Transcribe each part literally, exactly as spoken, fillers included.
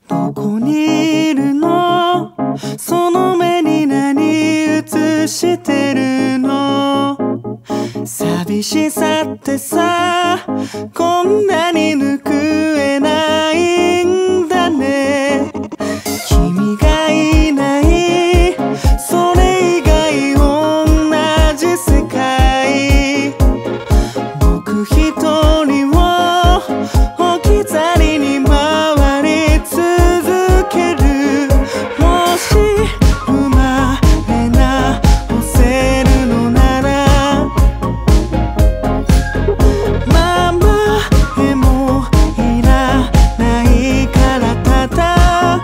どこにいるの？その目に何映してるの？寂しさってさ、こんなに拭えないんだね。君がいない、それ以外同じ世界。僕一人を置き去りに回り続ける。もし生まれ直せるのなら、ママへもいらないからただ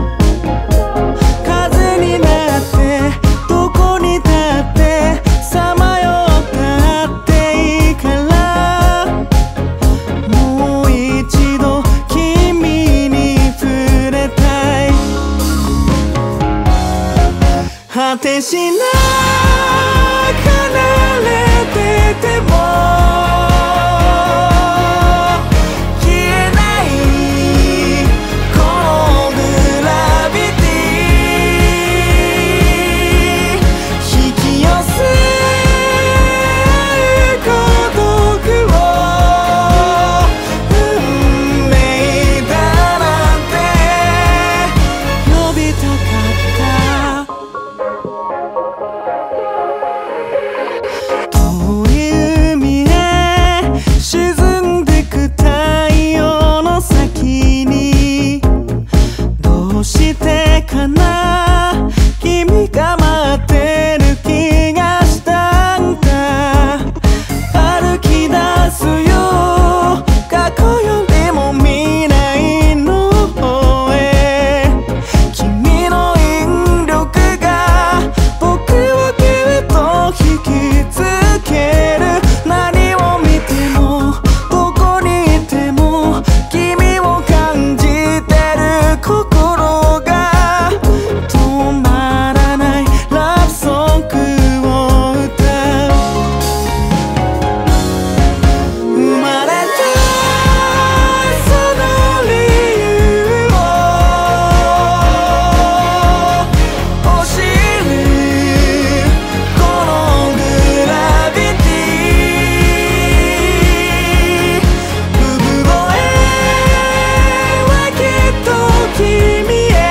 風になってどこにだってさまよったっていいから、もう一度君に触れたい。果てしなく離れてても消えないこのグラビティ、引き寄せる孤独を運命だなんて呼びたかった。遠い海へ沈んでく太陽の先に、どうしてかな、君が待ってる気がしたんだ。歩き出すよ、過去よりも未来の方へ。君の引力が僕をぎゅっと引きつける。何を見てもどこにいても君を感じてる。心が止まらないラブソングを歌う。生まれたその理由を教えるこのグラビティ、産声はきっと君へ。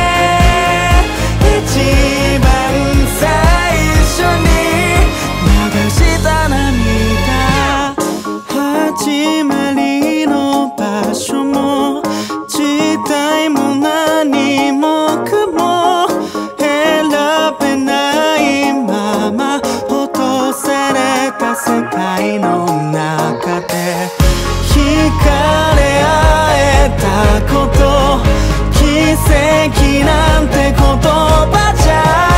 一番最初に流した涙、始まりの場所も時代も何もかも選べないまま落とされた世界の中で、惹かれ合えたこと奇跡なんて言葉じゃ